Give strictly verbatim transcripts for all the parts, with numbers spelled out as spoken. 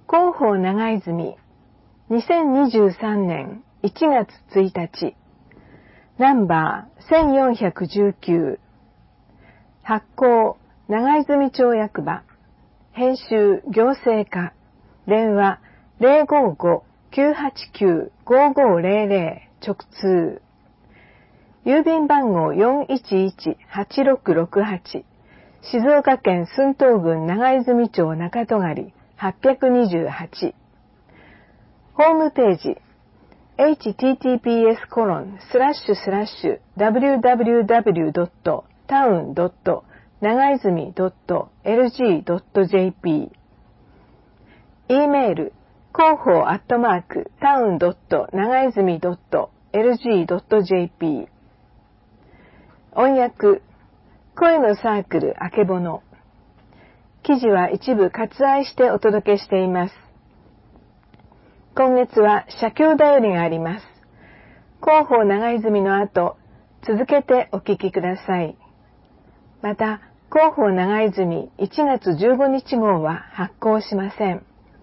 広報長泉にせんにじゅうさんねんいちがつついたちナンバーせんよんひゃくじゅうきゅう発行長泉町役場編集行政課電話 ゼロごーごーきゅうはちきゅうごーごーゼロゼロ 直通郵便番号 よんいちいちはちろくろくはち 静岡県駿東郡長泉町中戸狩はっぴゃくにじゅうはちホームページ エイチティーティーピーエスコロンスラッシュスラッシュダブリューダブリューダブリュードットタウンドット長泉ドットエルジードットジェーピー E メール広報アットマークタウンドット長泉ドットエルジードットジェーピー 音訳声のサークルあけぼの記事は一部割愛してお届けしています。今月は写経だよりがあります。広報長泉の後、続けてお聞きください。また、広報長泉いちがつじゅうごにち号は発行しません。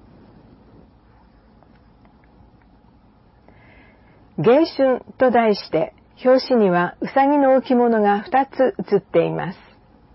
迎春と題して、表紙にはうさぎの置物がふたつ写っています。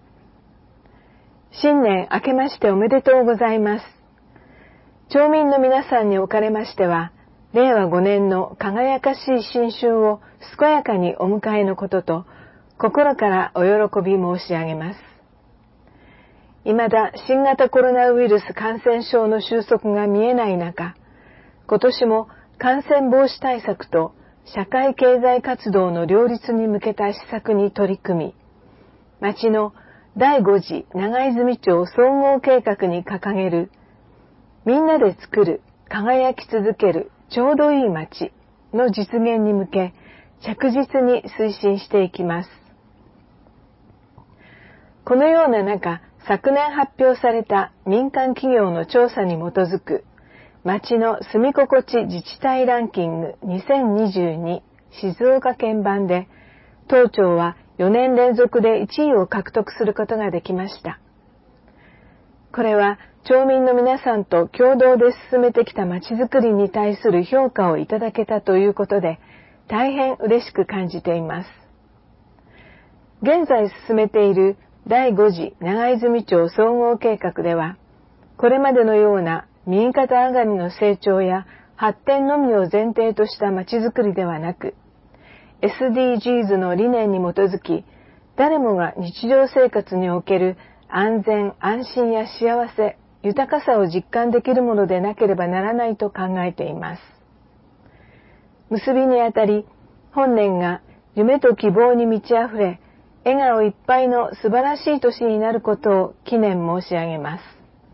新年明けましておめでとうございます。町民の皆さんにおかれましては、れいわごねんの輝かしい新春を健やかにお迎えのことと、心からお喜び申し上げます。未だ新型コロナウイルス感染症の収束が見えない中、今年も感染防止対策と社会経済活動の両立に向けた施策に取り組み、町のだいご次長泉町総合計画に掲げるみんなで作る、輝き続ける、ちょうどいい町の実現に向け着実に推進していきます。このような中、昨年発表された民間企業の調査に基づく町の住み心地自治体ランキングにせんにじゅうに静岡県版で、当庁はよねん連続でいちいを獲得することができました。これは町民の皆さんと共同で進めてきたまちづくりに対する評価をいただけたということで、大変嬉しく感じています。現在進めているだいご次長泉町総合計画では、これまでのような右肩上がりの成長や発展のみを前提としたまちづくりではなく、エスディージーズ の理念に基づき、誰もが日常生活における安全・安心や幸せ、豊かさを実感できるものでなければならないと考えています。結びにあたり、本年が夢と希望に満ち溢れ、笑顔いっぱいの素晴らしい年になることを祈念申し上げます。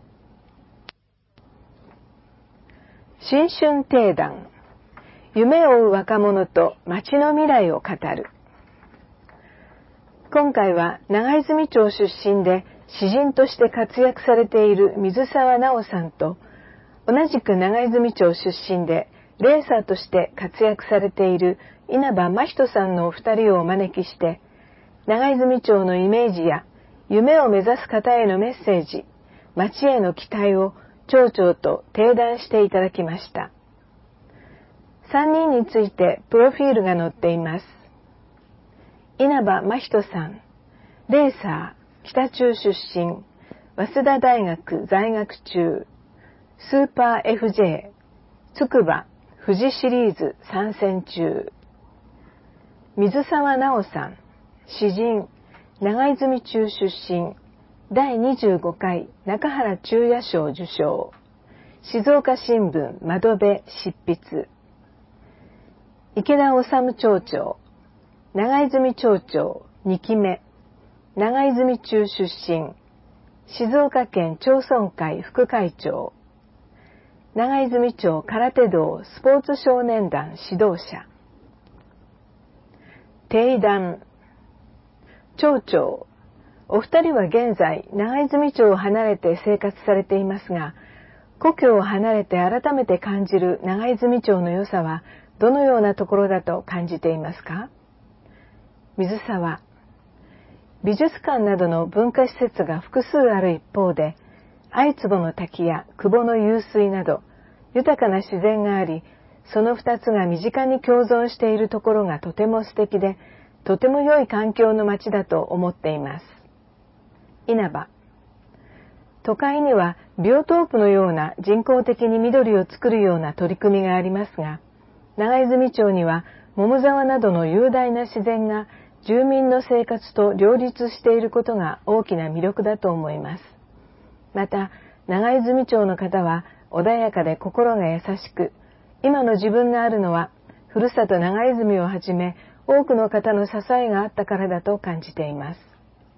新春定談、夢を追う若者と町の未来を語る。今回は長泉町出身で詩人として活躍されている水沢直さんと、同じく長泉町出身でレーサーとして活躍されている稲葉真人さんのお二人をお招きして、長泉町のイメージや夢を目指す方へのメッセージ、町への期待を町長と提談していただきました。さんにんについてプロフィールが載っています。稲葉真人さん、レーサー、北中出身、早稲田大学在学中、スーパー エフジェー、つくば、富士シリーズ参戦中。水沢直さん、詩人、長泉中出身、だいにじゅうごかい中原中也賞受賞、静岡新聞窓辺執筆。池田治町長、長泉町長にきめ、長泉中出身、静岡県町村会副会長、長泉町空手道スポーツ少年団指導者。定談、町長、お二人は現在長泉町を離れて生活されていますが、故郷を離れて改めて感じる長泉町の良さはどのようなところだと感じていますか？水沢、美術館などの文化施設が複数ある一方で、 相坪の滝や久保の湧水など豊かな自然があり、その二つが身近に共存しているところがとても素敵で、とても良い環境の町だと思っています。稲葉。都会にはビオトープのような人工的に緑を作るような取り組みがありますが、長泉町には桃沢などの雄大な自然が住民の生活と両立していることが大きな魅力だと思います。また、長泉町の方は穏やかで心が優しく、今の自分があるのは、ふるさと長泉をはじめ、多くの方の支えがあったからだと感じています。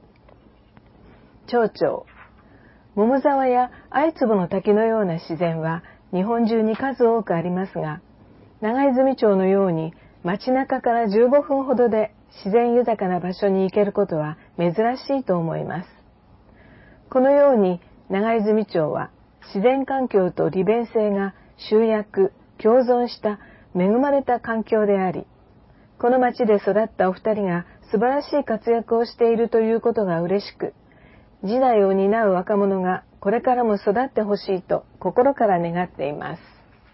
町長。桃沢や相坪の滝のような自然は日本中に数多くありますが、長泉町のように街中からじゅうごふんほどで自然豊かな場所に行けることは珍しいと思います。このように長泉町は自然環境と利便性が集約、共存した恵まれた環境であり、この町で育ったお二人が素晴らしい活躍をしているということが嬉しく、時代を担う若者がこれからも育ってほしいと心から願っています。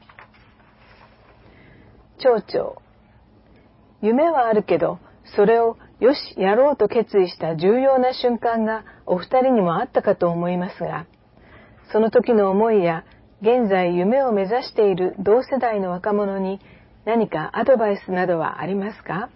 町長。夢はあるけど、それをよしやろうと決意した重要な瞬間がお二人にもあったかと思いますが、その時の思いや現在夢を目指している同世代の若者に何かアドバイスなどはありますか？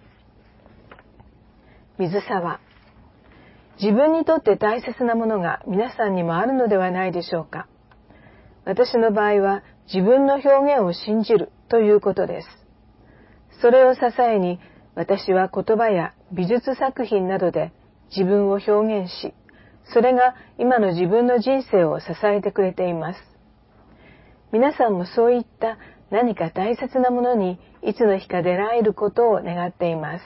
水沢。自分にとって大切なものが皆さんにもあるのではないでしょうか。私の場合は自分の表現を信じるということです。それを支えに私は言葉や美術作品などで自分を表現し、それが今の自分の人生を支えてくれています。皆さんもそういった何か大切なものにいつの日か出会えることを願っています。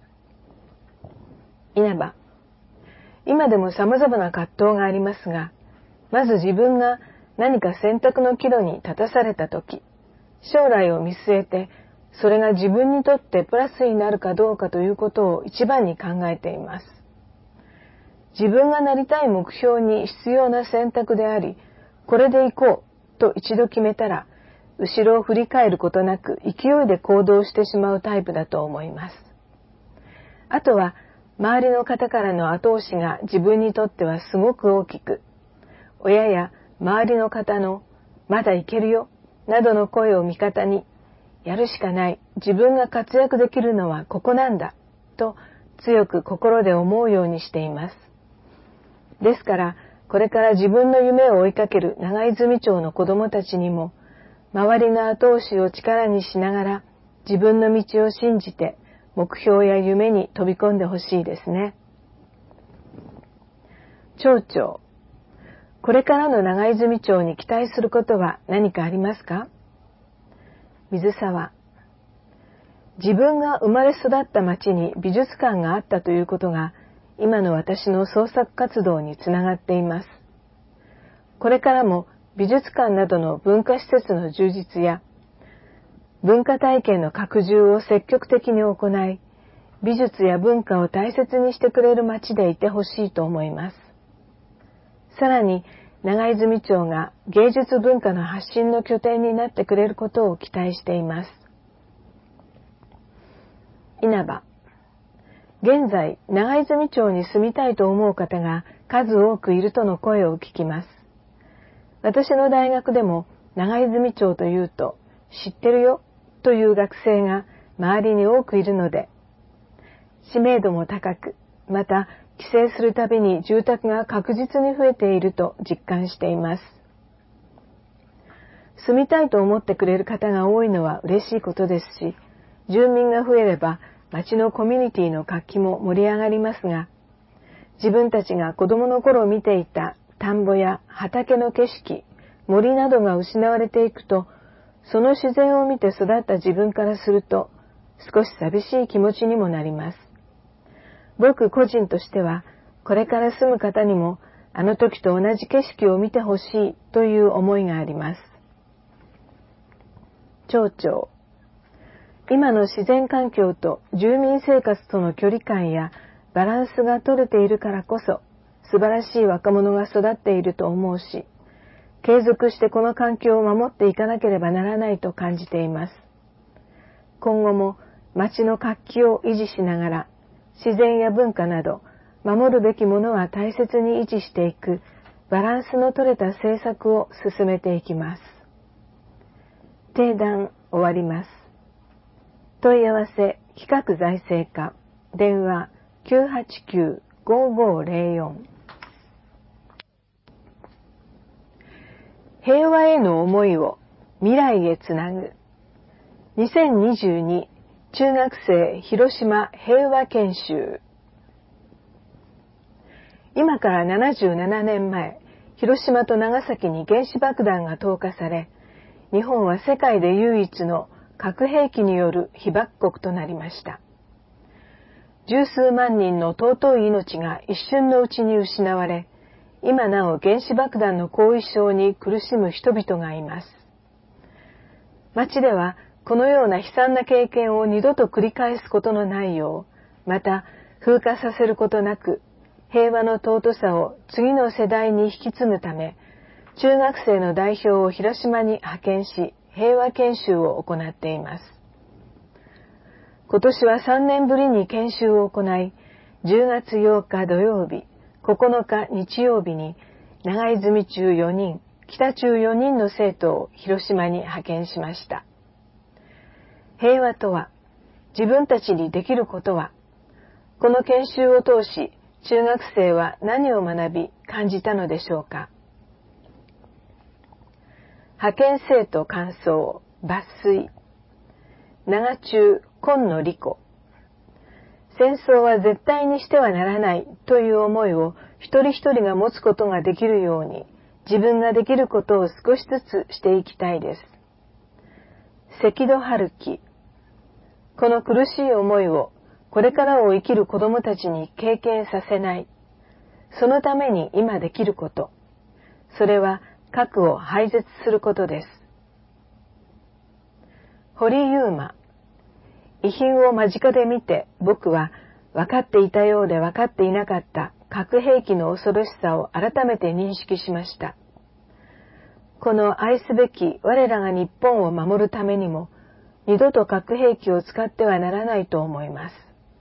稲葉。今でも様々な葛藤がありますが、まず自分が何か選択の岐路に立たされたとき、将来を見据えて、それが自分にとってプラスになるかどうかということを一番に考えています。自分がなりたい目標に必要な選択であり、これで行こうと一度決めたら、後ろを振り返ることなく勢いで行動してしまうタイプだと思います。あとは、周りの方からの後押しが自分にとってはすごく大きく、親や周りの方のまだいけるよなどの声を味方に、やるしかない、自分が活躍できるのはここなんだと強く心で思うようにしています。ですからこれから自分の夢を追いかける長泉町の子どもたちにも、周りの後押しを力にしながら自分の道を信じて目標や夢に飛び込んでほしいですね。町長。これからの長泉町に期待することは何かありますか？水沢。自分が生まれ育った町に美術館があったということが今の私の創作活動につながっています。これからも美術館などの文化施設の充実や文化体験の拡充を積極的に行い、美術や文化を大切にしてくれる町でいてほしいと思います。さらに、長泉町が芸術文化の発信の拠点になってくれることを期待しています。稲葉。現在、長泉町に住みたいと思う方が数多くいるとの声を聞きます。私の大学でも長泉町というと、知ってるよという学生が周りに多くいるので、知名度も高く、また帰省するたびに住宅が確実に増えていると実感しています。住みたいと思ってくれる方が多いのは嬉しいことですし、住民が増えれば町のコミュニティの活気も盛り上がりますが、自分たちが子供の頃見ていた田んぼや畑の景色、森などが失われていくと、その自然を見て育った自分からすると、少し寂しい気持ちにもなります。僕個人としては、これから住む方にも、あの時と同じ景色を見てほしいという思いがあります。町長。今の自然環境と住民生活との距離感やバランスが取れているからこそ、素晴らしい若者が育っていると思うし、 継続してこの環境を守っていかなければならないと感じています。今後も町の活気を維持しながら、自然や文化など守るべきものは大切に維持していくバランスの取れた政策を進めていきます。定談終わります。問い合わせ企画財政課電話 きゅうはちきゅう ごーごーぜろよん。平和への思いを未来へつなぐにせんにじゅうに中学生広島平和研修。今からななじゅうななねんまえ、広島と長崎に原子爆弾が投下され、日本は世界で唯一の核兵器による被爆国となりました。十数万人の尊い命が一瞬のうちに失われ、今なお原子爆弾の後遺症に苦しむ人々がいます。町ではこのような悲惨な経験を二度と繰り返すことのないよう、また風化させることなく、平和の尊さを次の世代に引き継ぐため、中学生の代表を広島に派遣し、平和研修を行っています。今年はさんねんぶりに研修を行い、じゅうがつようか土曜日、ここのか日曜日に、長泉中よにん、北中よにんの生徒を広島に派遣しました。平和とは、自分たちにできることは、この研修を通し、中学生は何を学び感じたのでしょうか。派遣生徒感想抜粋。長中今野理子。戦争は絶対にしてはならないという思いを一人一人が持つことができるように、自分ができることを少しずつしていきたいです。関戸春樹。この苦しい思いをこれからを生きる子どもたちに経験させない。そのために今できること。それは核を廃絶することです。堀優馬。遺品を間近で見て僕は分かっていたようで分かっていなかった核兵器の恐ろしさを改めて認識しました。この愛すべき我らが日本を守るためにも二度と核兵器を使ってはならないと思います。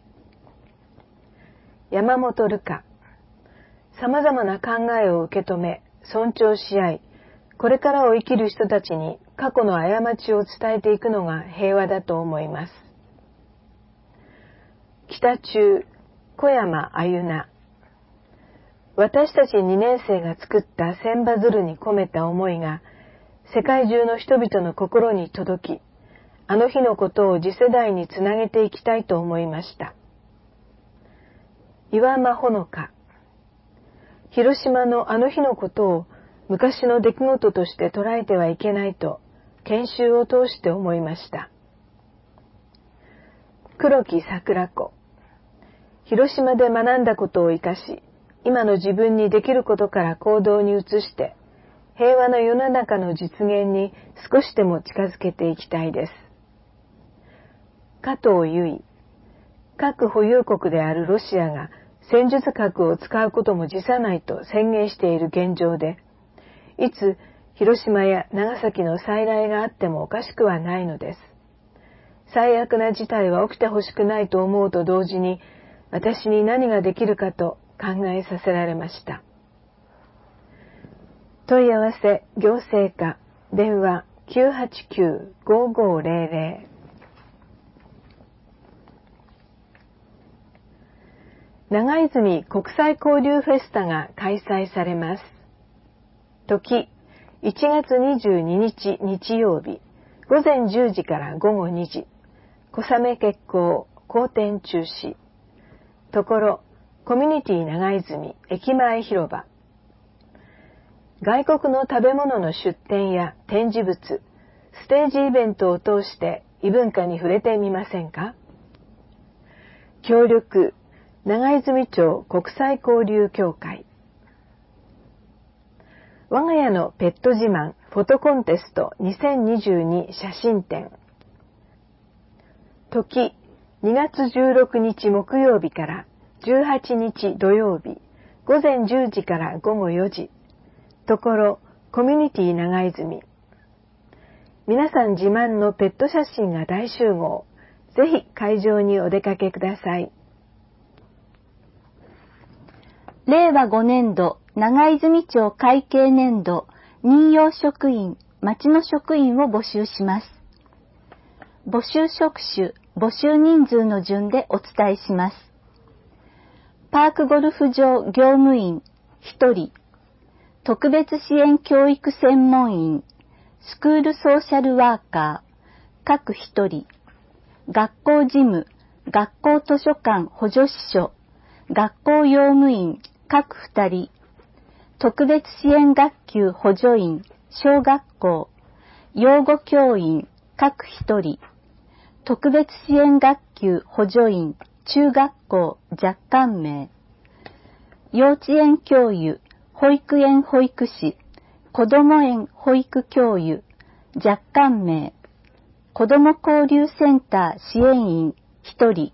山本瑠香。様々な考えを受け止め、尊重し合い、これからを生きる人たちに過去の過ちを伝えていくのが平和だと思います。北中、小山あゆな。私たちにねん生が作った千羽鶴に込めた思いが、世界中の人々の心に届き、あの日のことを次世代につなげていきたいと思いました。岩間ほのか。広島のあの日のことを昔の出来事として捉えてはいけないと研修を通して思いました。黒木桜子。広島で学んだことを生かし、今の自分にできることから行動に移して、平和の世の中の実現に少しでも近づけていきたいです。加藤由衣。核保有国であるロシアが戦術核を使うことも辞さないと宣言している現状で、いつ広島や長崎の再来があってもおかしくはないのです。最悪な事態は起きてほしくないと思うと同時に、私に何ができるかと考えさせられました。問い合わせ行政課電話 きゅうはちきゅう ごーごーぜろぜろ。長泉国際交流フェスタが開催されます。時、いちがつにじゅうににち日曜日、午前じゅうじから午後にじ、小雨決行、好天中止。ところ、コミュニティ長泉駅前広場。外国の食べ物の出店や展示物、ステージイベントを通して異文化に触れてみませんか？協力、長泉町国際交流協会。我が家のペット自慢フォトコンテストにせんにじゅうに写真展。時、にがつじゅうろくにち木曜日からじゅうはちにち土曜日、午前じゅうじから午後よじ。ところ、 コミュニティ長泉。皆さん自慢のペット写真が大集合。ぜひ会場にお出かけください。 れいわごねんど長泉町会計年度任用職員、町の職員を募集します。募集職種、募集人数の順でお伝えします。パークゴルフ場業務員ひとり、特別支援教育専門員、スクールソーシャルワーカー、各ひとり、学校事務、学校図書館補助司書、学校用務員、各ふたり、特別支援学級補助員、小学校、養護教員、各ひとり、特別支援学級補助員、中学校若干名、幼稚園教諭、保育園保育士、子ども園保育教諭、若干名、子ども交流センター支援員ひとり、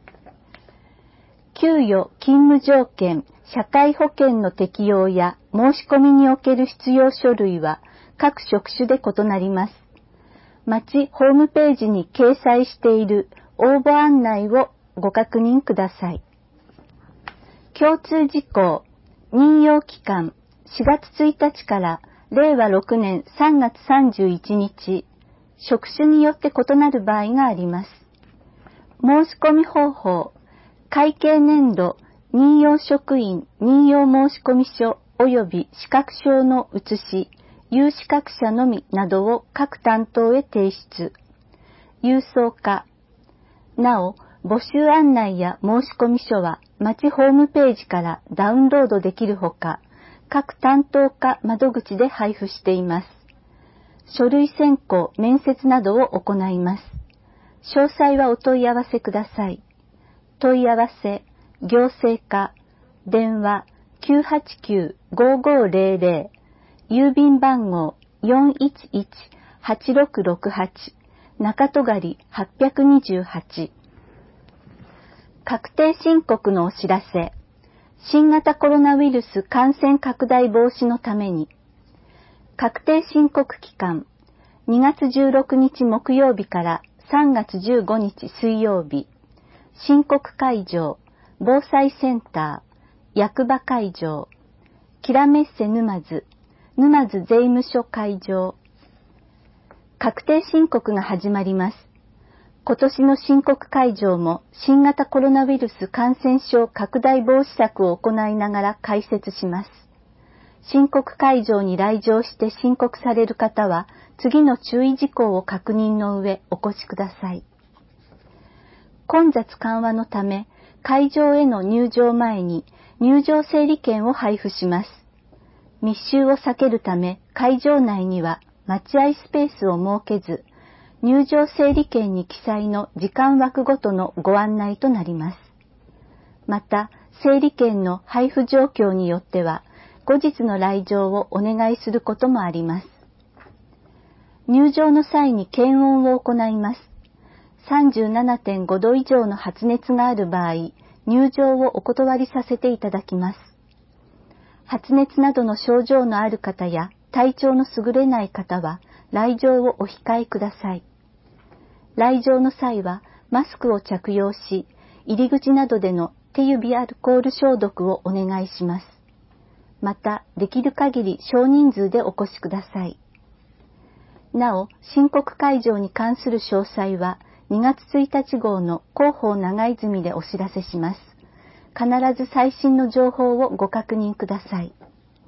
給与勤務条件、社会保険の適用や申し込みにおける必要書類は各職種で異なります。町ホームページに掲載している応募案内をご確認ください。共通事項、任用期間しがつついたちかられいわろくねんさんがつさんじゅういちにち、職種によって異なる場合があります。申し込み方法、会計年度任用職員任用申込書及び資格証の写し、有資格者のみなどを各担当へ提出。郵送化。なお、募集案内や申込書は町ホームページからダウンロードできるほか、各担当課窓口で配布しています。書類選考、面接などを行います。詳細はお問い合わせください。問い合わせ、行政課、電話 きゅうはちきゅう ごーごーぜろぜろ、郵便番号 よんいちいち はちろくろくはち、中戸狩はっぴゃくにじゅうはち。確定申告のお知らせ。新型コロナウイルス感染拡大防止のために、確定申告期間、にがつじゅうろくにち木曜日からさんがつじゅうごにち水曜日、申告会場、防災センター、役場会場、キラメッセ沼津、沼津税務署会場。確定申告が始まります。今年の申告会場も新型コロナウイルス感染症拡大防止策を行いながら開設します。申告会場に来場して申告される方は次の注意事項を確認の上お越しください。混雑緩和のため会場への入場前に入場整理券を配布します。密集を避けるため会場内には待合スペースを設けず、入場整理券に記載の時間枠ごとのご案内となります。また、整理券の配布状況によっては、後日の来場をお願いすることもあります。入場の際に検温を行います。さんじゅうななてんごど以上の発熱がある場合、入場をお断りさせていただきます。発熱などの症状のある方や体調の優れない方は、来場をお控えください。来場の際はマスクを着用し、入り口などでの手指アルコール消毒をお願いします。また、できる限り少人数でお越しください。なお、申告会場に関する詳細はにがつついたち号の広報長泉でお知らせします。必ず最新の情報をご確認ください。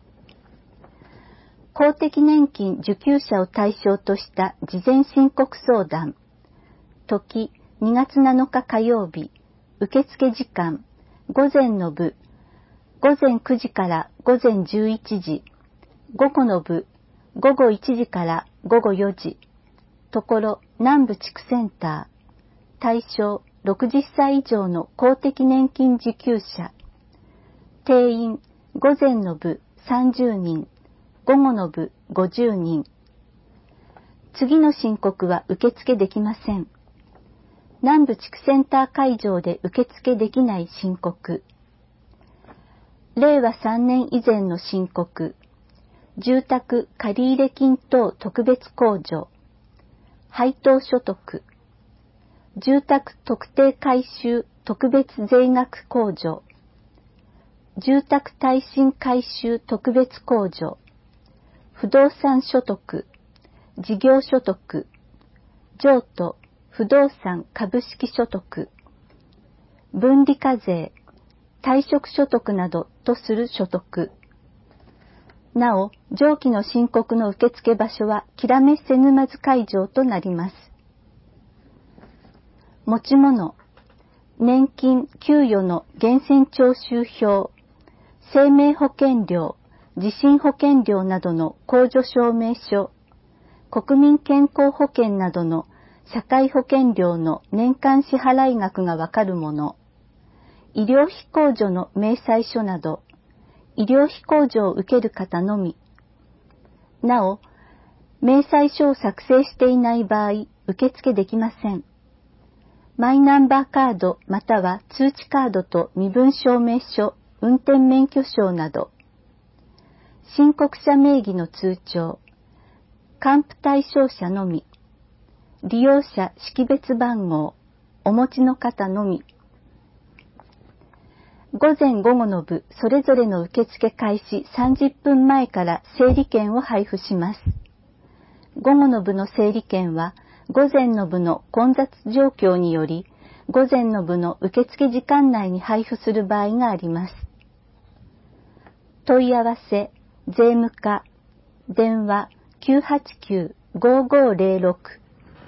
公的年金受給者を対象とした事前申告相談。時、にがつなのか火曜日、受付時間、午前の部、午前くじから午前じゅういちじ、午後の部、午後いちじから午後よじ、ところ南部地区センター、対象ろくじゅっさい以上の公的年金受給者、定員、午前の部さんじゅうにん、午後の部ごじゅうにん。次の申告は受付できません。南部地区センター会場で受付できない申告。れいわさんねん以前の申告。 住宅借入金等特別控除、配当所得、住宅特定改収特別税額控除、住宅耐震改修特別控除、不動産所得、事業所得、譲渡、不動産株式所得、分離課税、退職所得などとする所得。なお、上記の申告の受付場所はきらめ瀬沼津会場となります。持ち物、年金、給与の源泉徴収票、生命保険料、地震保険料などの控除証明書、国民健康保険などの社会保険料の年間支払い額がわかるもの、医療費控除の明細書など、医療費控除を受ける方のみ。なお、明細書を作成していない場合、受付できません。マイナンバーカードまたは通知カードと身分証明書、運転免許証など、申告者名義の通帳、還付対象者のみ、利用者識別番号、お持ちの方のみ。午前午後の部、それぞれの受付開始さんじゅっぷんまえから整理券を配布します。午後の部の整理券は、午前の部の混雑状況により、午前の部の受付時間内に配布する場合があります。問い合わせ、税務課、電話 きゅうはちきゅう ごーごーぜろろく。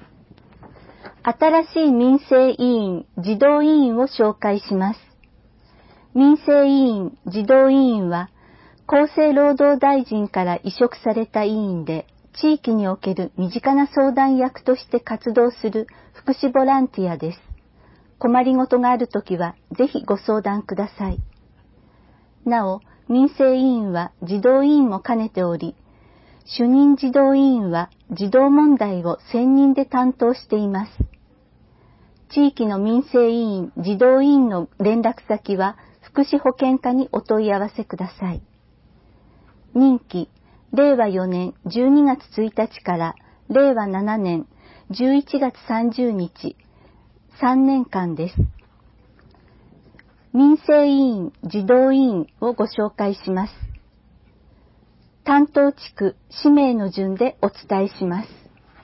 新しい民生委員、児童委員を紹介します。民生委員、児童委員は、厚生労働大臣から委嘱された委員で、地域における身近な相談役として活動する福祉ボランティアです。困りごとがあるときは、ぜひご相談ください。なお、民生委員は児童委員も兼ねており、主任児童委員は児童問題を専任で担当しています。地域の民生委員、児童委員の連絡先は、福祉保健課にお問い合わせください。任期、れいわよねんじゅうにがつついたちかられいわななねんじゅういちがつさんじゅうにち、さんねんかんです。民生委員、児童委員をご紹介します。担当地区、氏名の順でお伝えします。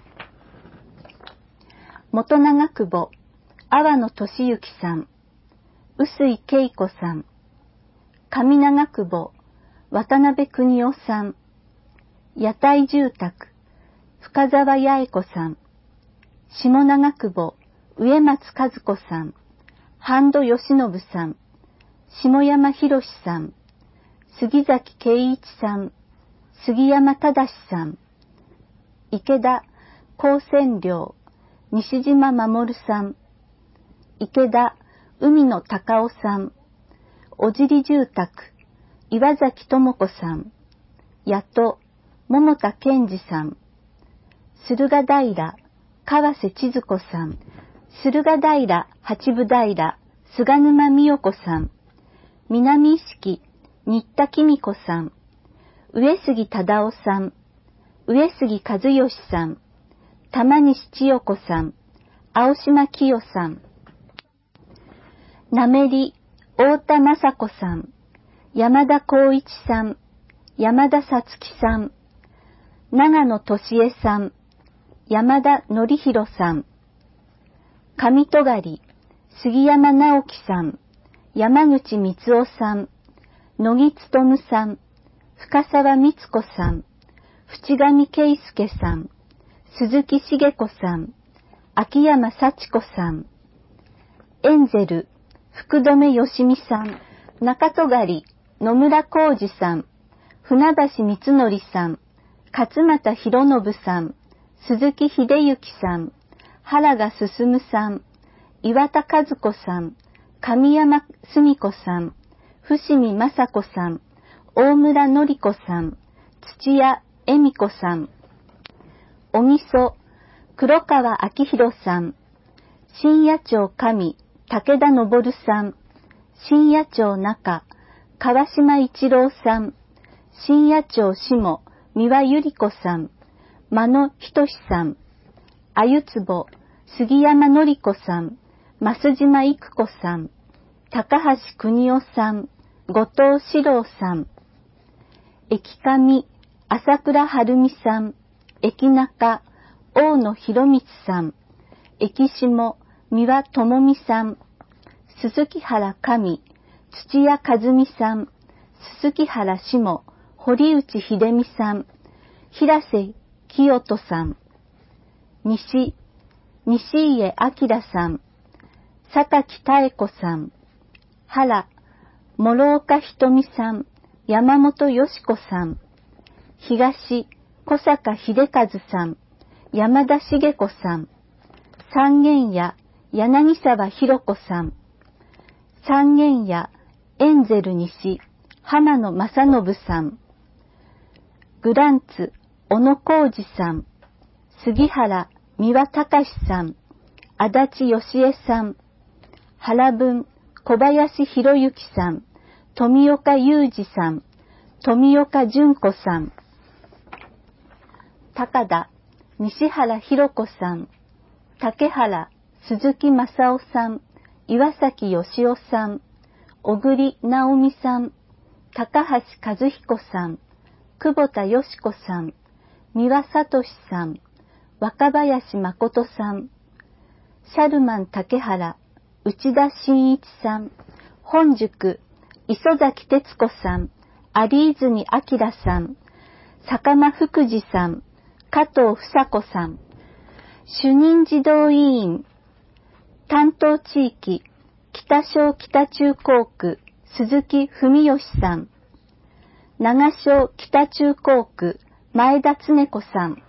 元長久保、阿波野俊之さん、臼井恵子さん、上長久保、渡辺邦夫さん、屋台住宅、深沢八重子さん、下長久保、植松和子さん、半戸義信さん、下山博さん、杉崎圭一さん、杉山忠さん、池田高専寮、西島守さん、池田海野隆夫さん、小尻住宅、岩崎智子さん、八戸桃田健二さん、駿河平、川瀬千鶴子さん、駿河平、八分平、菅沼美代子さん、南意識、新田紀美子さん、上杉忠夫さん、上杉和義さん、玉西千代子さん、青島清さん、なめり、太田雅子さん、山田光一さん、山田さつきさん、長野俊恵さん、山田則弘さん、上戸狩、杉山直樹さん、山口光夫さん、野木勉さん、深沢光子さん、淵上圭介さん、鈴木茂子さん、秋山幸子さん、エンゼル、福留義美さん、中戸狩、野村浩二さん、船橋光則さん、勝又博信さん、鈴木秀幸さん、原賀進さん、岩田和子さん、神山澄子さん、伏見雅子さん、大村典子さん、土屋恵美子さん、小木曽、黒川明宏さん、新野町上、武田昇さん、新野町中、川島一郎さん、新野町下、 三輪ゆり子さん、間野仁さん、あゆつぼ、杉山のり子さん、増島育子さん、高橋邦夫さん、後藤史郎さん、駅上、朝倉晴美さん、駅中、大野博光さん、駅下、三輪智美さん、鈴木原上、土屋和美さん、鈴木原下、堀内秀美さん、平瀬清人さん、西、西家明さん、佐滝妙子さん、原、諸岡瞳さん、山本よし子さん、東、小坂秀和さん、山田茂子さん、三軒家、柳沢博子さん、三軒家、エンゼル西、浜野正信さん、グランツ、小野浩二さん、杉原、三輪隆さん、足立義恵さん、原文、小林博之さん、富岡裕二さん、富岡純子さん、高田、西原博子さん、竹原、鈴木正夫さん、岩崎義夫さん、小栗直美さん、高橋和彦さん、久保田よし子さん、三輪聡さん、若林誠さん、シャルマン竹原、内田真一さん、本宿、磯崎哲子さん、有泉明さん、坂間福二さん、加藤房子さん、主任児童委員、担当地域、北小北中高区、鈴木文義さん、長小北中高区、前田恒子さん。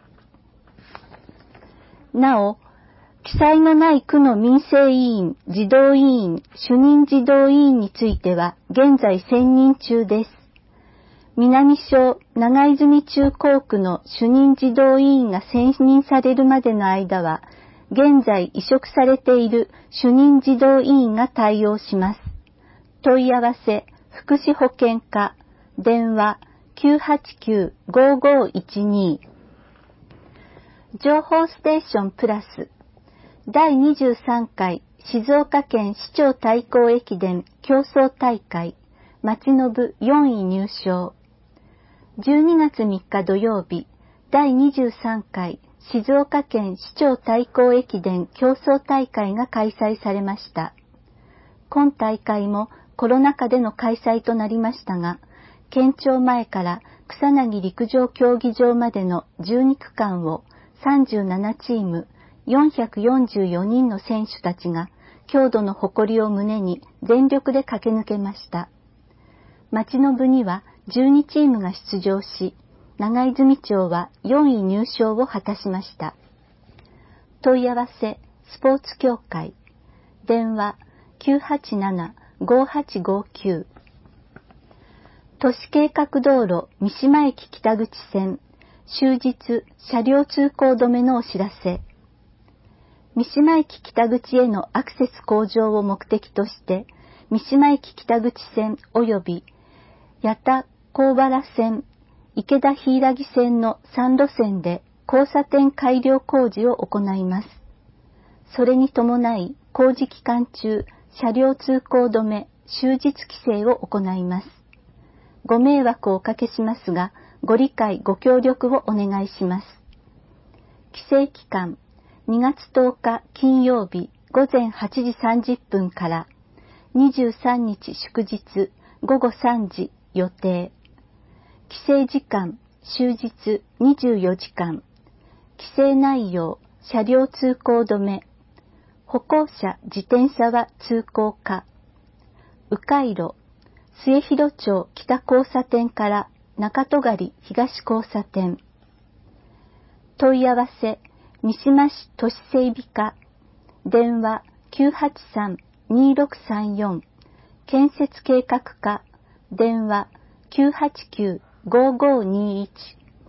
なお、記載のない区の民生委員、児童委員、主任児童委員については現在選任中です。南小長泉中高区の主任児童委員が選任されるまでの間は、現在委嘱されている主任児童委員が対応します。問い合わせ、福祉保健課、電話 きゅうはちきゅう ごーごーいちに。情報ステーションプラスだいにじゅうさんかい静岡県市長対抗駅伝競争大会町の部よんい入賞。じゅうにがつみっか土曜日だいにじゅうさんかい静岡県市長対抗駅伝競争大会が開催されました。今大会もコロナ禍での開催となりましたが、県庁前から草薙陸上競技場までのじゅうにくかんをさんじゅうななチームよんひゃくよんじゅうよにんの選手たちが郷土の誇りを胸に全力で駆け抜けました。町の部にはじゅうにチームが出場し、長泉町はよんい入賞を果たしました。問い合わせ、スポーツ協会、電話 きゅうはちなな ごーはちごーきゅう。都市計画道路三島駅北口線、終日車両通行止めのお知らせ。三島駅北口へのアクセス向上を目的として、三島駅北口線及び八田高原線、池田柊線のさんろせんで交差点改良工事を行います。それに伴い工事期間中、車両通行止め、終日規制を行います。ご迷惑をおかけしますが、ご理解ご協力をお願いします。規制期間、にがつとおか金曜日午前はちじさんじゅっぷんからにじゅうさんにち祝日ごごさんじ予定。規制時間、終日にじゅうよじかん。規制内容、車両通行止め。歩行者、自転車は通行可。迂回路、末広町北交差点から中戸狩東交差点。問い合わせ、三島市都市整備課、電話 きゅうはちさん にーろくさんよん、建設計画課、電話 きゅうはちきゅう ごーごーにーいち。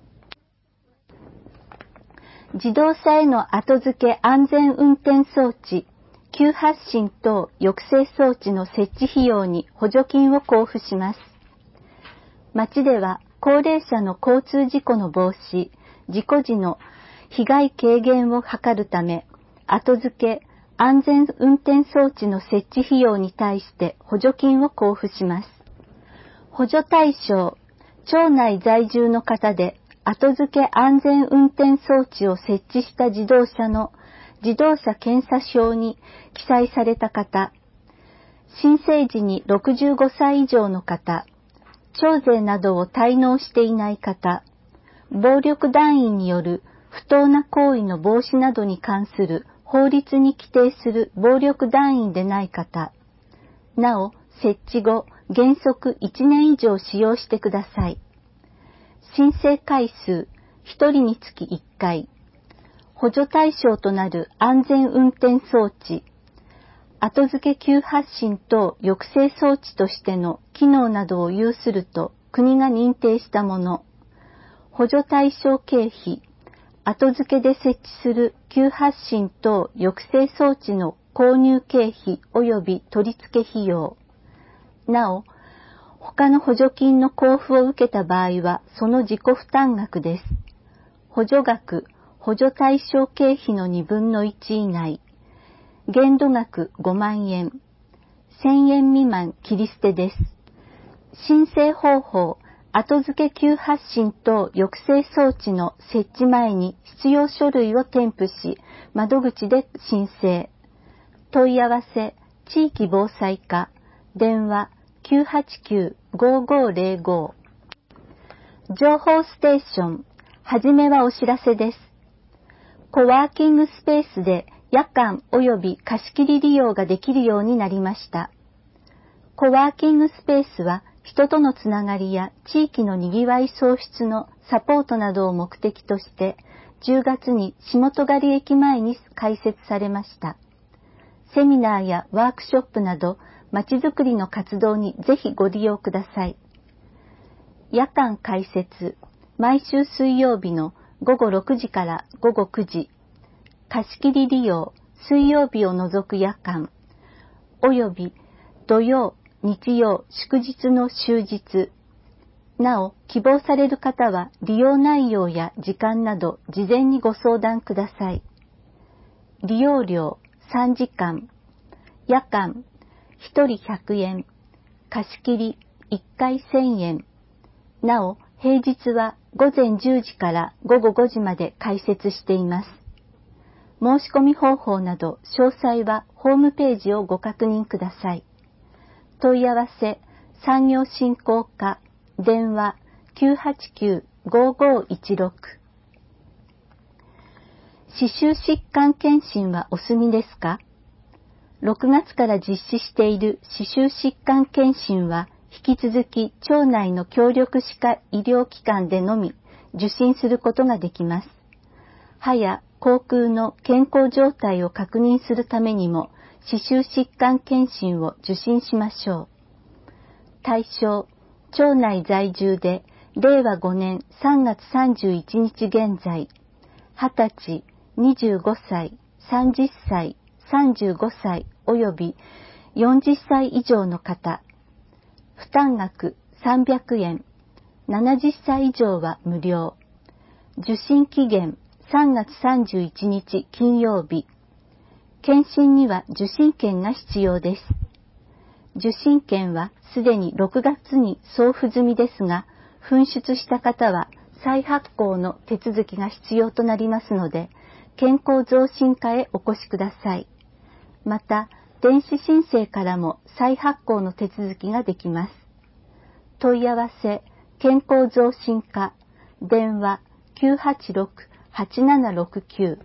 自動車への後付け安全運転装置、急発進等抑制装置の設置費用に補助金を交付します。町では高齢者の交通事故の防止、事故時の被害軽減を図るため、後付け安全運転装置の設置費用に対して補助金を交付します。補助対象、町内在住の方で後付け安全運転装置を設置した自動車の自動車検査証に記載された方、申請時にろくじゅうごさい以上の方、徴税などを滞納していない方、暴力団員による不当な行為の防止などに関する法律に規定する暴力団員でない方、なお、設置後、原則いちねん以上使用してください。申請回数、ひとりにつきいっかい。補助対象となる安全運転装置、後付け急発進等抑制装置としての機能などを有すると国が認定したもの、補助対象経費、後付けで設置する急発進等抑制装置の購入経費及び取り付け費用。なお、他の補助金の交付を受けた場合はその自己負担額です。補助額、補助対象経費のにぶんのいち以内。限度額ごまんえん。せんえん未満切り捨てです。申請方法、後付け急発進等抑制装置の設置前に必要書類を添付し、窓口で申請。問い合わせ、地域防災課、電話 きゅうはちきゅう ごーごーぜろご。情報ステーション、はじめはお知らせです。コワーキングスペースで夜間及び貸し切り利用ができるようになりました。コワーキングスペースは人とのつながりや地域のにぎわい創出のサポートなどを目的としてじゅうがつに下戸狩駅前に開設されました。セミナーやワークショップなどまちづくりの活動にぜひご利用ください。夜間開設、毎週水曜日のごごろくじからごごくじ、貸し切り利用、水曜日を除く夜間、および土曜、日曜、祝日の終日。なお、希望される方は利用内容や時間など事前にご相談ください。利用料さんじかん、夜間ひとりひゃくえん、貸し切りいっかいせんえん。なお、平日はごぜんじゅうじからごごごじまで開設しています。申し込み方法など詳細はホームページをご確認ください。問い合わせ、産業振興課、電話 きゅうはちきゅう ごーごーいちろく。歯周疾患検診はお済みですか？ろくがつから実施している歯周疾患検診は引き続き町内の協力歯科医療機関でのみ受診することができます。歯や口腔の健康状態を確認するためにも歯周疾患検診を受診しましょう。対象、町内在住でれいわごねんさんがつさんじゅういちにち現在、はたち、にじゅうごさい、さんじゅっさい、さんじゅうごさいおよびよんじゅっさい以上の方、負担額さんびゃくえん、ななじゅっさい以上は無料。受診期限さんがつさんじゅういちにち金曜日。検診には受診券が必要です。受診券はすでにろくがつに送付済みですが、紛失した方は再発行の手続きが必要となりますので、健康増進課へお越しください。また、電子申請からも再発行の手続きができます。問い合わせ、健康増進課、電話 きゅうはちろく はちななろくきゅ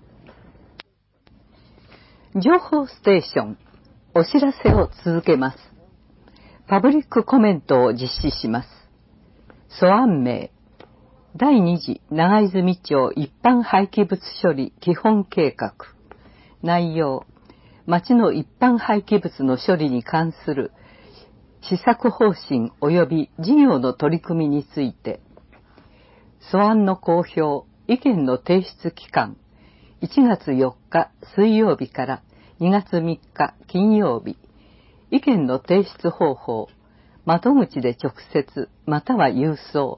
う。情報ステーション、お知らせを続けます。パブリックコメントを実施します。素案名、だいに次長泉町一般廃棄物処理基本計画。内容、町の一般廃棄物の処理に関する施策方針及び事業の取り組みについて。素案の公表、意見の提出期間、いちがつよっか水曜日からにがつみっか金曜日。意見の提出方法、窓口で直接または郵送、フ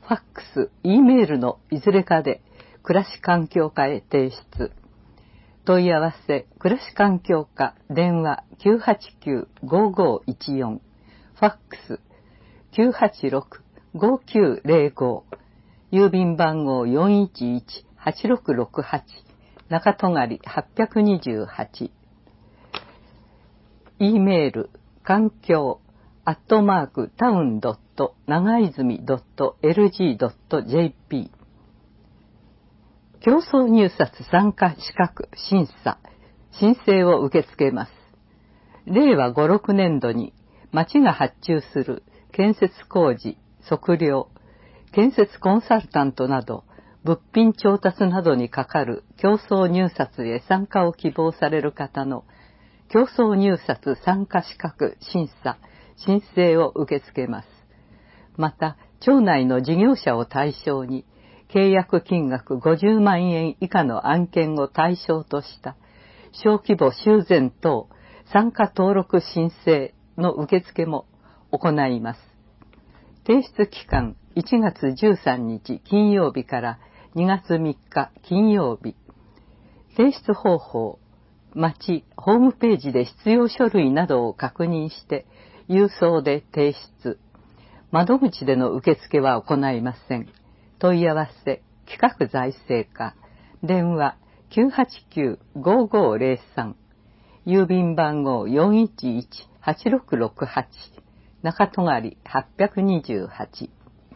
ファックス、E メールのいずれかで暮らし環境課へ提出。問い合わせ、暮らし環境課、電話 きゅうはちきゅう ごーごーいちよん、ファックス きゅうはちろく ごーきゅうゼロご、郵便番号 よんいちいち はちろくろくはち、中戸狩はっにはち。E メール、環境、アットマーク、タウンドット、長泉ドット、エルジードットジェーピー。競争入札参加資格審査、申請を受け付けます。れいわごろくねんどに町が発注する建設工事、測量、建設コンサルタントなど、物品調達などにかかる競争入札へ参加を希望される方の競争入札参加資格審査、申請を受け付けます。また、町内の事業者を対象に、契約金額ごじゅうまんえん以下の案件を対象とした小規模修繕等参加登録申請の受付も行います。提出期間いちがつじゅうさんにち金曜日からにがつみっか金曜日。提出方法、町ホームページで必要書類などを確認して郵送で提出。窓口での受付は行いません。問い合わせ、企画財政課、電話 きゅうはちきゅう ごーごーゼロさん、郵便番号 よんいちいち はちろくろくはち、中戸狩はっにはち。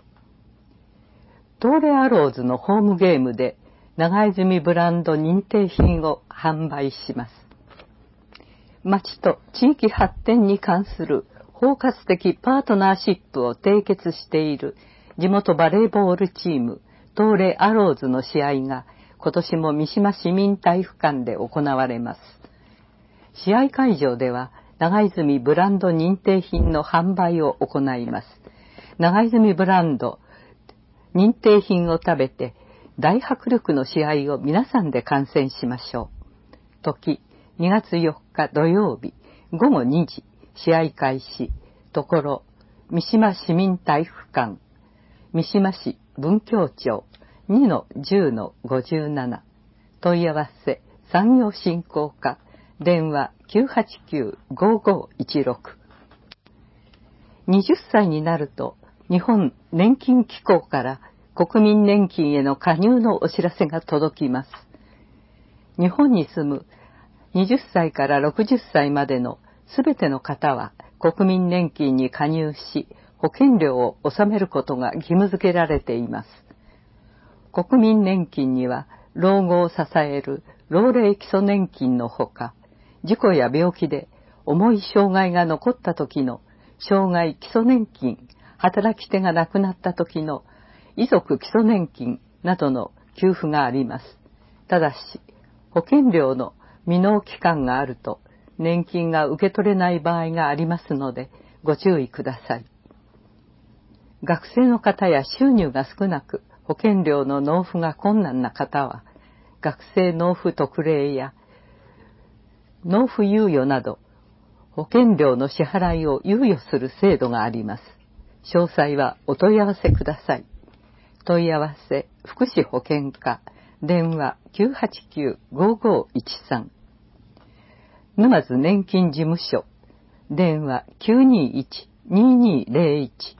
トーレアローズのホームゲームで長泉ブランド認定品を販売します。町と地域発展に関する包括的パートナーシップを締結している地元バレーボールチームトーレアローズの試合が今年も三島市民体育館で行われます。試合会場では長泉ブランド認定品の販売を行います。長泉ブランド認定品を食べて大迫力の試合を皆さんで観戦しましょう。時にがつよっか土曜日ごごにじ試合開始。ところ三島市民体育館三島市文教庁 にのじゅうのごじゅうなな。問い合わせ産業振興課電話 きゅうはちきゅう ごーごーいちろく。はたちになると日本年金機構から国民年金への加入のお知らせが届きます。日本に住むはたちからろくじゅっさいまでのすべての方は国民年金に加入し保険料を納めることが義務付けられています。国民年金には老後を支える老齢基礎年金のほか、事故や病気で重い障害が残った時の障害基礎年金、働き手が亡くなった時の遺族基礎年金などの給付があります。ただし、保険料の未納期間があると年金が受け取れない場合がありますのでご注意ください。学生の方や収入が少なく保険料の納付が困難な方は学生納付特例や納付猶予など保険料の支払いを猶予する制度があります。詳細はお問い合わせください。問い合わせ福祉保険課電話 きゅうはちきゅう ごーごーいちさん。沼津年金事務所電話 きゅうにいち ににゼロいち。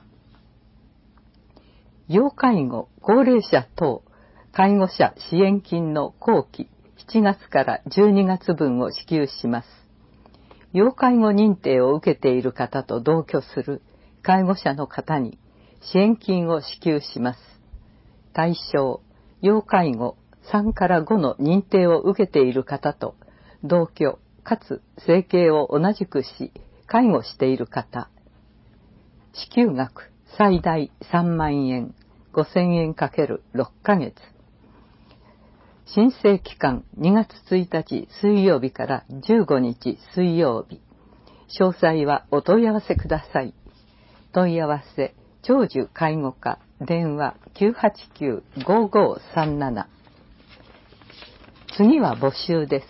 要介護高齢者等介護者支援金の後期しちがつからじゅうにがつぶんを支給します。要介護認定を受けている方と同居する介護者の方に支援金を支給します。対象、要介護さんからごの認定を受けている方と同居かつ生計を同じくし介護している方。支給額最大さんまんえん、ごせんえんかけるろっかげつ。申請期間にがつついたち水曜日からじゅうごにち水曜日。詳細はお問い合わせください。問い合わせ長寿介護課電話 きゅうはちきゅう ごーごーさんなな。次は募集です。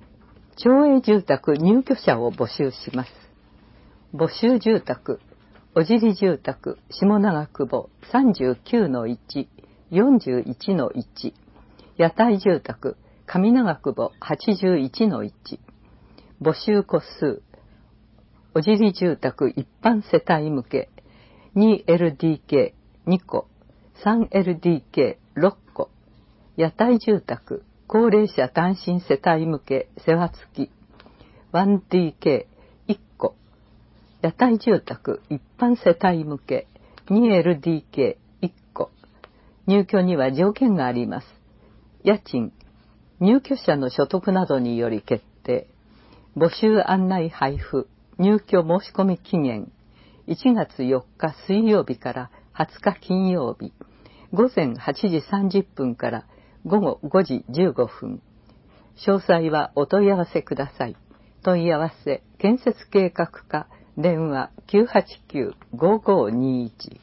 町営住宅入居者を募集します。募集住宅小尻住宅下長久保 さんじゅうきゅうのいち、よんじゅういちのいち、屋台住宅上長久保 はちじゅういちのいち、募集戸数小尻住宅一般世帯向け にエルディーケーにこ、さんエルディーケーろっこ、屋台住宅高齢者単身世帯向け世話付き ワンディーケーいっこ、屋台住宅一般世帯向け にエルディーケーいっこ。入居には条件があります。家賃、入居者の所得などにより決定。募集案内配布、入居申し込み期限いちがつよっか水曜日からはつか金曜日、午前はちじさんじゅっぷんから午後ごじじゅうごふん。詳細はお問い合わせください。問い合わせ建設計画課電話 きゅうはちきゅう ごごにいち。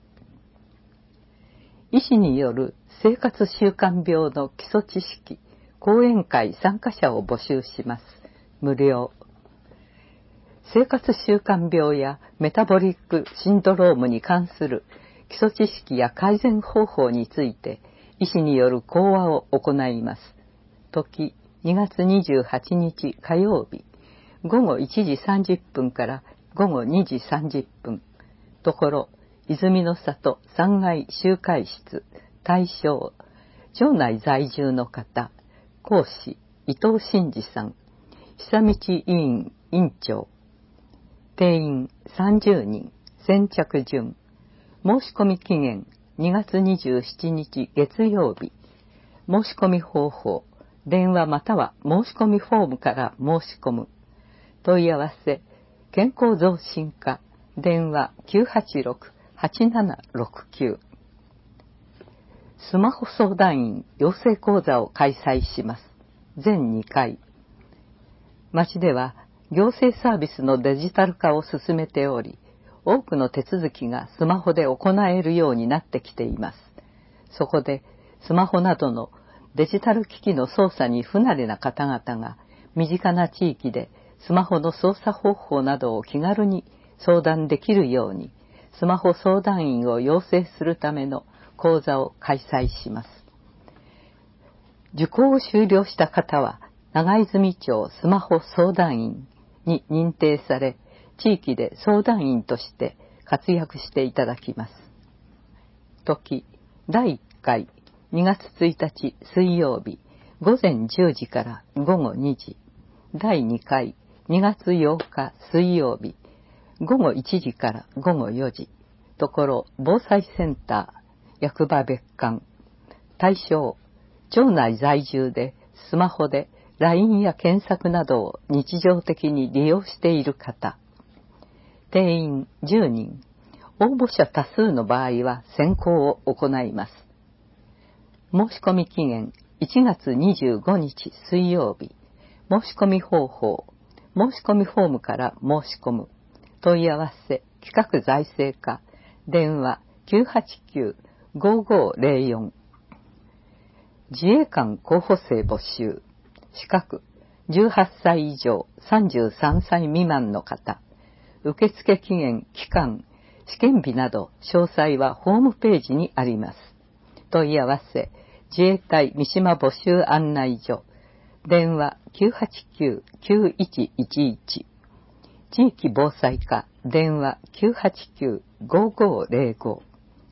医師による生活習慣病の基礎知識講演会参加者を募集します。無料。生活習慣病やメタボリックシンドロームに関する基礎知識や改善方法について医師による講話を行います。時にがつにじゅうはちにち火曜日、午後いちじさんじゅっぷんから午後にじさんじゅっぷん。ところ、泉の里さんがい集会室、対象、町内在住の方、講師、伊藤真二さん、久道委員委員長、定員さんじゅうにん、先着順、申し込み期限にがつにじゅうしちにち月曜日、申し込み方法、電話または申し込みフォームから申し込む。問い合わせ、健康増進課、電話 きゅうはちろく はちななろくきゅう。スマホ相談員養成講座を開催します。全にかい。町では行政サービスのデジタル化を進めており、多くの手続きがスマホで行えるようになってきています。そこでスマホなどのデジタル機器の操作に不慣れな方々が身近な地域でスマホの操作方法などを気軽に相談できるようにスマホ相談員を養成するための講座を開催します。受講を修了した方は長泉町スマホ相談員に認定され、地域で相談員として活躍していただきます。時、だいいっかいにがつついたち水曜日午前じゅうじから午後にじ、だいにかいにがつようか水曜日午後いちじから午後よじ、ところ防災センター役場別館。対象、町内在住でスマホで ライン や検索などを日常的に利用している方。定員じゅうにん。応募者多数の場合は選考を行います。申し込み期限いちがつにじゅうごにち水曜日。申し込み方法。申し込みフォームから申し込む。問い合わせ企画財政課。電話 きゅうはちきゅう ごごぜろよん。自衛官候補生募集。資格じゅうはっさい以上さんじゅうさんさい未満の方。受付期限、期間、試験日など詳細はホームページにあります。問い合わせ自衛隊三島募集案内所。電話 きゅうはちきゅう きゅういちいちいち。地域防災課。電話 きゅうはちきゅう ごごぜろご。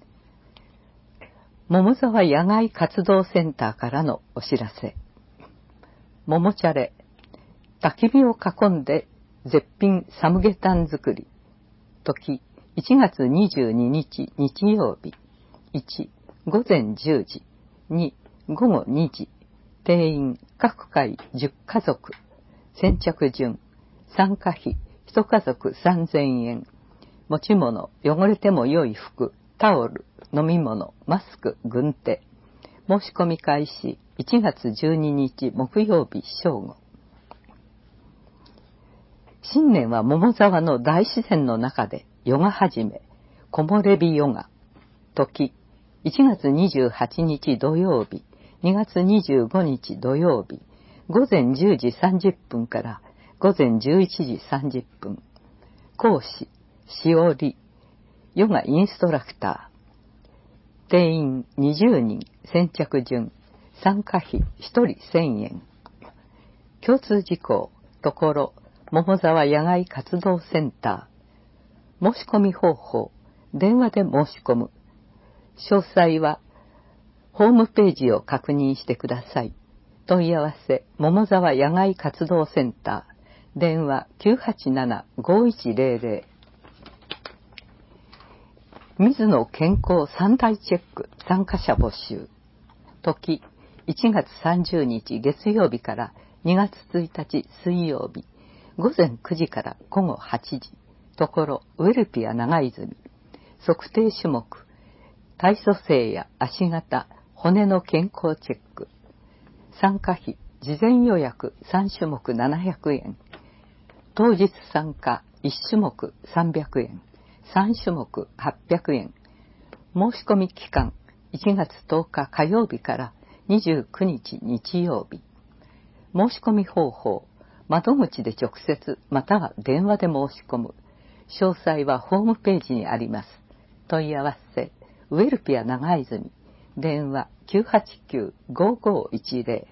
桃沢野外活動センターからのお知らせ。桃チャレ、焚き火を囲んで絶品サムゲタン作り。時、いちがつにじゅうににち日曜日。いち、午前じゅうじ。に、午後にじ。定員、各回じゅっかぞく。先着順。参加費、いちかぞくさんぜんえん。持ち物、汚れても良い服、タオル、飲み物、マスク、軍手。申し込み開始いちがつじゅうににち木曜日正午。新年は桃沢の大自然の中でヨガ始め、木漏れ日ヨガ。時、いちがつにじゅうはちにち土曜日、にがつにじゅうごにち土曜日、午前じゅうじさんじゅっぷんから午前じゅういちじさんじゅっぷん。講師、しおり、 ヨガインストラクター。定員にじゅうにん、先着順。参加費ひとりせんえん。共通事項、ところ、桃沢野外活動センター。申し込み方法、電話で申し込む。詳細は、ホームページを確認してください。問い合わせ、桃沢野外活動センター。電話 きゅうはちなな ごいちぜろぜろ。水野健康三大チェック参加者募集。時、いちがつさんじゅうにち月曜日からにがつついたち水曜日、午前くじから午後はちじ。ところ、ウェルピア長泉。測定種目、体組成や足型、骨の健康チェック。参加費、事前予約さんしゅもくななひゃくえん。当日参加いちしゅもくさんびゃくえん。さんしゅもくはっぴゃくえん。申し込み期間、いちがつとおか火曜日からにじゅうくにち日曜日。申し込み方法、窓口で直接または電話で申し込む。詳細はホームページにあります。問い合わせ、ウェルピア長泉。電話 きゅうはちきゅう ごごいちぜ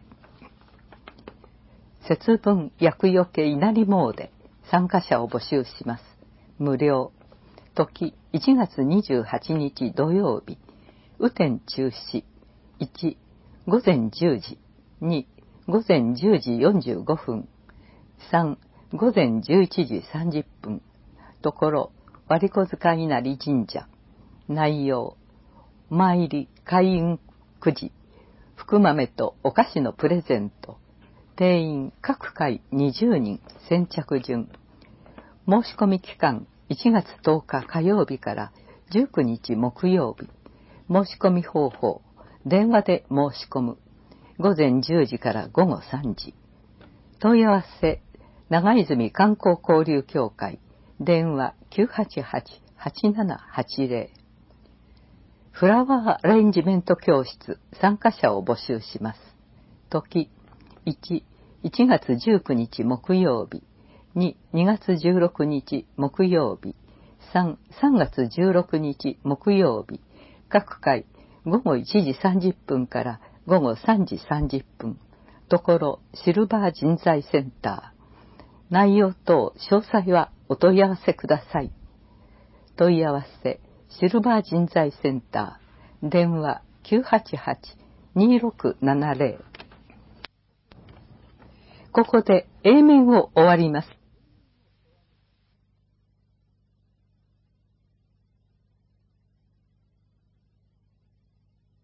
ろ。節分厄除け稲荷詣参加者を募集します。無料。時、いちがつにじゅうはちにち土曜日。雨天中止。いち、午前じゅうじ。に、午前じゅうじよんじゅうごふん。さん、午前じゅういちじさんじゅっぷん。ところ、割子塚稲荷神社。内容、参り、開運くじ、福豆とお菓子のプレゼント。定員各回にじゅうにん、先着順。申し込み期間、いちがつとおか火曜日からじゅうくにち木曜日。申し込み方法、電話で申し込む。午前じゅうじから午後さんじ。問い合わせ、長泉観光交流協会。電話 きゅうはちはち はちななはちぜろ。フラワーアレンジメント教室参加者を募集します。時、いち、いちがつじゅうくにち木曜日。に、にがつじゅうろくにち木曜日。さん、さんがつじゅうろくにち木曜日。各回、ごごいちじさんじゅっぷんからごごさんじさんじゅっぷん。ところ、シルバー人材センター。内容等詳細はお問い合わせください。問い合わせ、シルバー人材センター。電話 きゅうはちはち にろくななぜろ。ここで A 面を終わります。